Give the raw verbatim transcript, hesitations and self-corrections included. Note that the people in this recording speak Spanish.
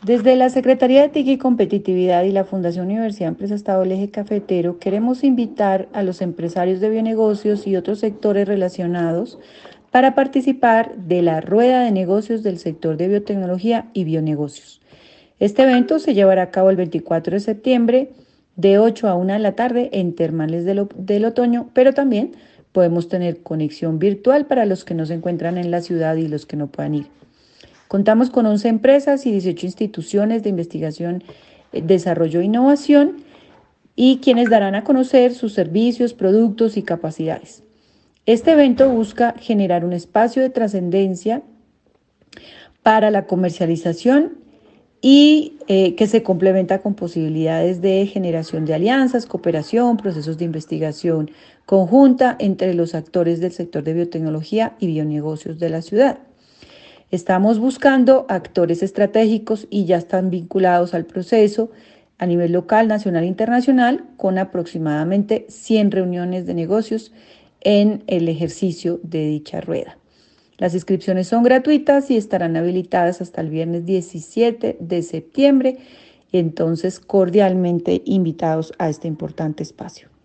Desde la Secretaría de T I C y Competitividad y la Fundación Universidad Empresa Estado del Eje Cafetero queremos invitar a los empresarios de bionegocios y otros sectores relacionados para participar de la Rueda de Negocios del sector de biotecnología y bionegocios. Este evento se llevará a cabo el veinticuatro de septiembre de ocho a una de la tarde en Termales del, del Otoño, pero también podemos tener conexión virtual para los que no se encuentran en la ciudad y los que no puedan ir. Contamos con once empresas y dieciocho instituciones de investigación, desarrollo e innovación y quienes darán a conocer sus servicios, productos y capacidades. Este evento busca generar un espacio de trascendencia para la comercialización y eh, que se complementa con posibilidades de generación de alianzas, cooperación, procesos de investigación conjunta entre los actores del sector de biotecnología y bionegocios de la ciudad. Estamos buscando actores estratégicos y ya están vinculados al proceso a nivel local, nacional e internacional, con aproximadamente cien reuniones de negocios en el ejercicio de dicha rueda. Las inscripciones son gratuitas y estarán habilitadas hasta el viernes diecisiete de septiembre, entonces cordialmente invitados a este importante espacio.